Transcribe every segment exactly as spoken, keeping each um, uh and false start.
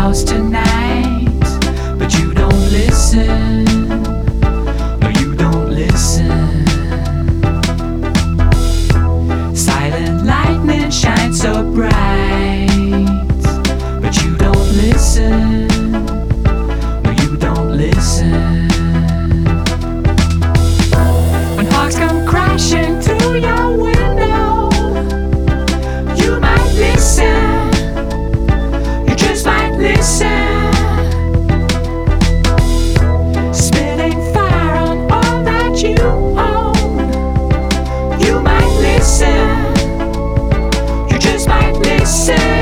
house tonight, but you don't listen. No, you don't listen. Silent lightning shines so bright, but you don't listen. No, you don't listen. When hawks come crashing through your window, you might listen. You just might listen. Spitting fire on all that you own, you might listen. You just might listen.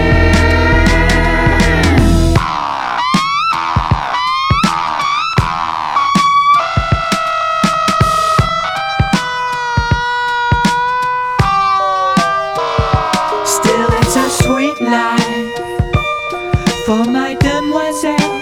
Still it's a sweet life for my demoiselle.